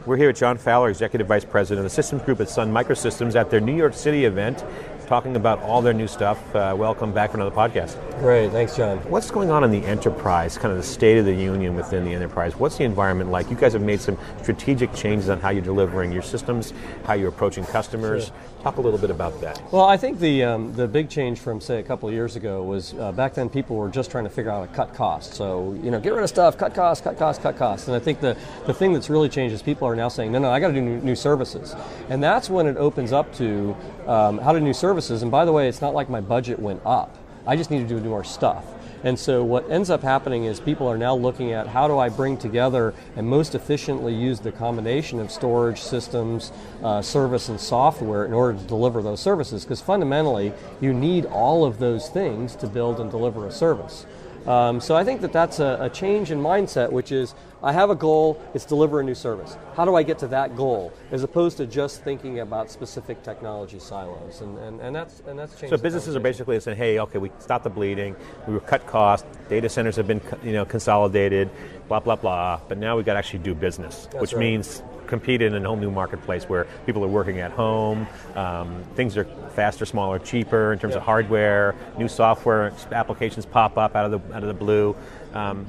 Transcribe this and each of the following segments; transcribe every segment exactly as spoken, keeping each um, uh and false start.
We're here with John Fowler, Executive Vice President of the Systems Group at Sun Microsystems at their New York City event, talking about all their new stuff. Uh, welcome back for another podcast. Great, thanks, John. What's going on in the enterprise, kind of the state of the union within the enterprise? What's the environment like? You guys have made some strategic changes on how you're delivering your systems, how you're approaching customers. Sure. Talk a little bit about that. Well, I think the um, the big change from, say, a couple of years ago was uh, back then people were just trying to figure out how to cut costs. So, you know, get rid of stuff, cut costs, cut costs, cut costs. And I think the, the thing that's really changed is people are now saying, no, no, I got to do new, new services. And that's when it opens up to um, how to do new services. And by the way, it's not like my budget went up. I just need to do more stuff. And so what ends up happening is people are now looking at how do I bring together and most efficiently use the combination of storage, systems, uh, service, and software in order to deliver those services. Because fundamentally, you need all of those things to build and deliver a service. Um, so I think that that's a, a change in mindset, which is I have a goal, it's deliver a new service. How do I get to that goal, as opposed to just thinking about specific technology silos, and, and, and that's and that's changed. So businesses are basically saying, hey, okay, we stopped the bleeding, we were cut costs, data centers have been you know consolidated, blah blah blah, but now we got to actually do business, that's which right. means compete in a whole new marketplace where people are working at home, um, things are faster, smaller, cheaper in terms yeah. of hardware, new software applications pop up out of the out of the blue. Um,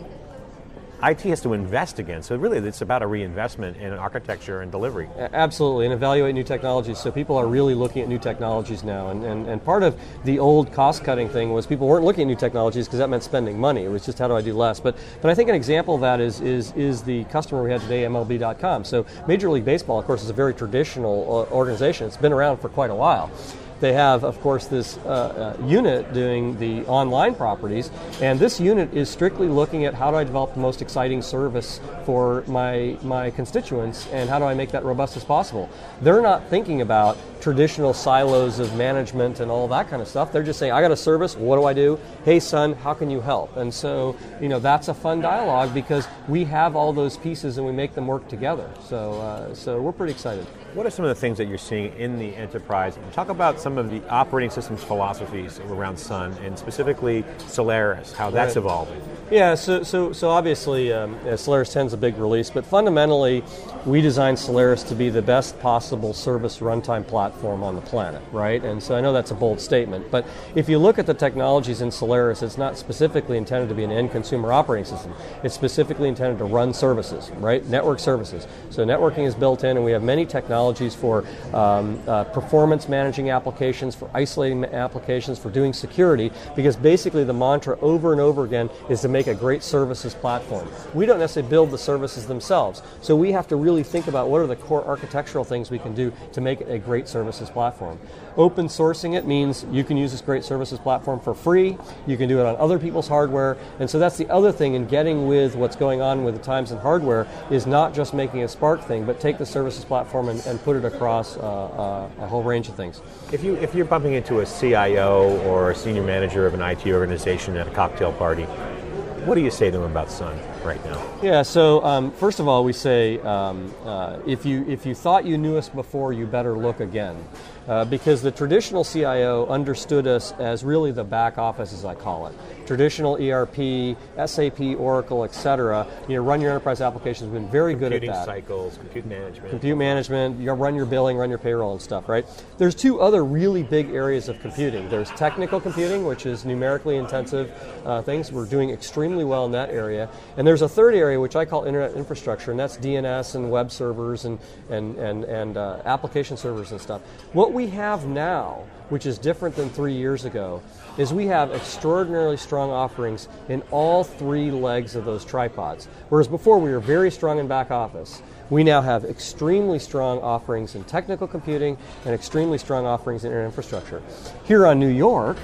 I T has to invest again, so really it's about a reinvestment in architecture and delivery. Absolutely, and evaluate new technologies. So people are really looking at new technologies now, and, and, and part of the old cost-cutting thing was people weren't looking at new technologies because that meant spending money. It was just how do I do less. But but I think an example of that is is is the customer we had today, M L B dot com. So Major League Baseball, of course, is a very traditional organization. It's been around for quite a while. They have, of course, this uh, uh, unit doing the online properties, and this unit is strictly looking at how do I develop the most exciting service for my my constituents, and how do I make that robust as possible. They're not thinking about traditional silos of management and all that kind of stuff. They're just saying, I got a service, what do I do? Hey, son, how can you help? And so, you know, that's a fun dialogue because we have all those pieces and we make them work together. So, uh, so we're pretty excited. What are some of the things that you're seeing in the enterprise? Talk about some of the operating systems philosophies around Sun, and specifically Solaris, how that's right. evolving. Yeah, so so so obviously um, Solaris ten is a big release, but fundamentally we designed Solaris to be the best possible service runtime platform on the planet, right? And so I know that's a bold statement, but if you look at the technologies in Solaris, it's not specifically intended to be an end consumer operating system. It's specifically intended to run services, right? Network services. So networking is built in, and we have many technologies for um, uh, performance managing applications, for isolating applications, for doing security, because basically the mantra over and over again is to make a great services platform. We don't necessarily build the services themselves, so we have to really think about what are the core architectural things we can do to make it a great services platform. Open sourcing it means you can use this great services platform for free, you can do it on other people's hardware, and so that's the other thing in getting with what's going on with the times and hardware, is not just making a Spark thing, but take the services platform and, and put it across uh, uh, a whole range of things. If, you, if you're bumping into a C I O or a senior manager of an I T organization at a cocktail party, what do you say to them about Sun right now? Yeah, so um, first of all, we say um, uh, if you if you thought you knew us before, you better look again. Uh, because the traditional C I O understood us as really the back office, as I call it. Traditional E R P, S A P, Oracle, et cetera. You know, run your enterprise applications have been very Computing good at that. cycles, compute management. Compute management, you run your billing, run your payroll and stuff, right? There's two other really big areas of computing. There's technical computing, which is numerically intensive uh, things. We're doing extremely well in that area. And there's a third area, which I call internet infrastructure, and that's D N S and web servers and, and, and, and uh, application servers and stuff. What we have now, which is different than three years ago, is we have extraordinarily strong offerings in all three legs of those tripods. Whereas before we were very strong in back office, we now have extremely strong offerings in technical computing and extremely strong offerings in internet infrastructure. Here on New York,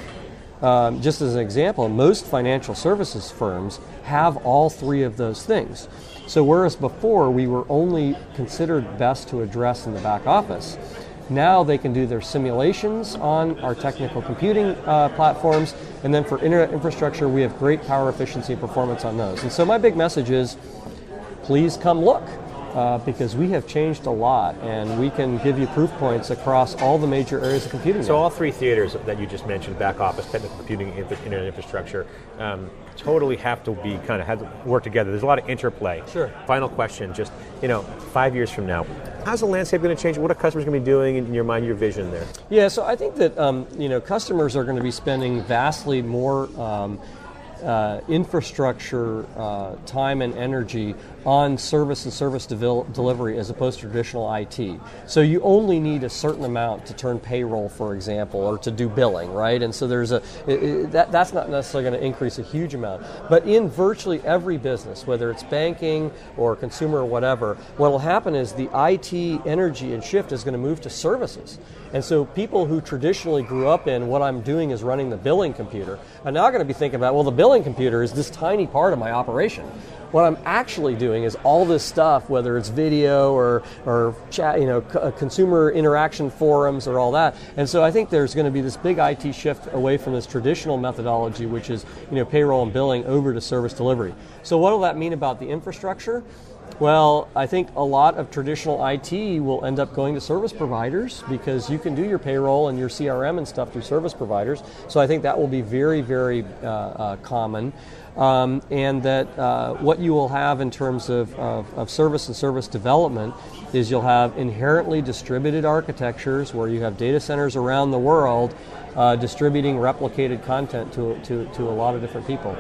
um, just as an example, most financial services firms have all three of those things. So whereas before we were only considered best to address in the back office, now they can do their simulations on our technical computing uh, platforms, and then for internet infrastructure, we have great power efficiency and performance on those. And so my big message is, please come look. uh, because we have changed a lot, and we can give you proof points across all the major areas of computing. So now. all three theaters that you just mentioned, back office, technical computing, infra- internet infrastructure, um, totally have to be kind of have to work together. There's a lot of interplay. Sure. Final question, just you know, five years from now, how's the landscape going to change? What are customers going to be doing in your mind, your vision there? Yeah, so I think that um, you know customers are going to be spending vastly more um, uh, infrastructure uh, time and energy on service and service devel- delivery as opposed to traditional I T. So you only need a certain amount to turn payroll, for example, or to do billing, right? And so there's a it, it, that that's not necessarily going to increase a huge amount. But in virtually every business, whether it's banking or consumer or whatever, what will happen is the I T energy and shift is going to move to services. And so people who traditionally grew up in what I'm doing is running the billing computer are now going to be thinking about, well, the billing computer is this tiny part of my operation. What I'm actually doing is all this stuff, whether it's video or or chat, you know, c- consumer interaction forums or all that. And so I think there's going to be this big I T shift away from this traditional methodology, which is you know payroll and billing, over to service delivery. So what will that mean about the infrastructure? Well, I think a lot of traditional I T will end up going to service providers because you can do your payroll and your C R M and stuff through service providers. So I think that will be very, very uh, uh, common. Um, and that uh, what you will have in terms of, of, of service and service development is you'll have inherently distributed architectures where you have data centers around the world uh, distributing replicated content to, to, to a lot of different people.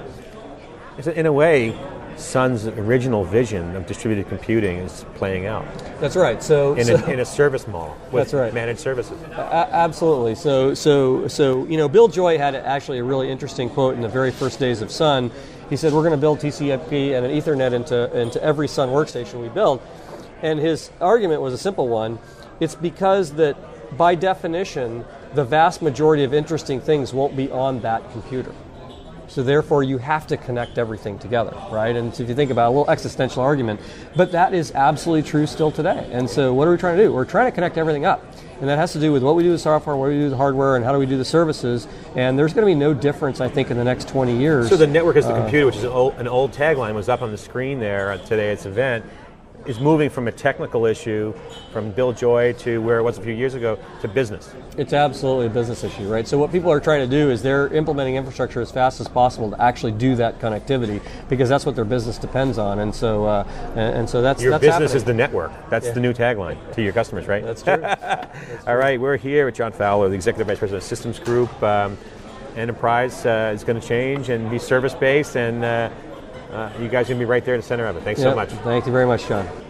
In a way, Sun's original vision of distributed computing is playing out. That's right. So in, so, a, in a service model with that's right. managed services. A- absolutely. So so so you know, Bill Joy had actually a really interesting quote in the very first days of Sun. He said, "We're going to build T C P and an Ethernet into into every Sun workstation we build," and his argument was a simple one. It's because that by definition, the vast majority of interesting things won't be on that computer. So therefore, you have to connect everything together, right? And so if you think about it, a little existential argument, but that is absolutely true still today. And so what are we trying to do? We're trying to connect everything up. And that has to do with what we do with software, what we do with hardware, and how do we do the services. And there's going to be no difference, I think, in the next twenty years. So the network is the uh, computer, which is an old, an old tagline, was up on the screen there today at this event, is moving from a technical issue, from Bill Joy to where it was a few years ago, to business. It's absolutely a business issue, right? So what people are trying to do is they're implementing infrastructure as fast as possible to actually do that connectivity, because that's what their business depends on. And so, uh, and, and so that's your that's business happening. is the network. That's yeah. the new tagline to your customers, right? That's true. That's true. All right, we're here with John Fowler, the Executive Vice President of Systems Group. Um, enterprise uh, is going to change and be service-based, and uh, uh, you guys are going to be right there in the center of it. Thanks yep. so much. Thank you very much, John.